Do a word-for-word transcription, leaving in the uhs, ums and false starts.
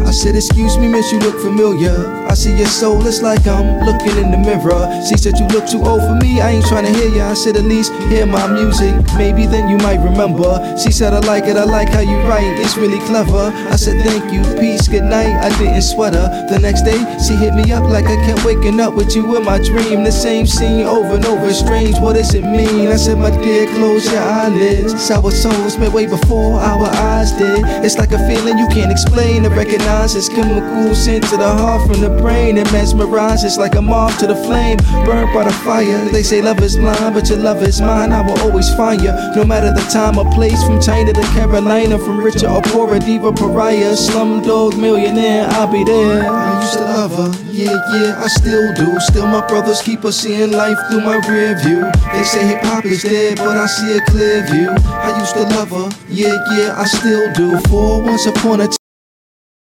I said, excuse me, miss, you look familiar. I see your soul, it's like I'm looking in the mirror. She said, you look too old for me, I ain't trying to hear ya. I said, at least hear my music, maybe then you might remember. She said, I like it, I like how you write, it's really clever. I said, thank you, peace, good night. I didn't sweat her. The next day, she hit me up like I kept waking up with you in my dream. The same scene over and over, strange, what does it mean? I said, my dear, close your eyelids. Sour souls met way before our eyes did. It's like a feeling you can't explain or recognize. It's chemical sent to the heart from the brain. It mesmerizes like a moth to the flame, burnt by the fire. They say love is blind, but your love is mine. I will always find you, no matter the time or place. From China to Carolina, from richer or poorer, diva, pariah, slumdog, millionaire, I'll be there. I used to love her, yeah, yeah, I still do. Still my brothers keep us seeing life through my rear view. They say hip hop is dead, but I see a clear view. I used to love her, yeah, yeah, I still do. For once upon a time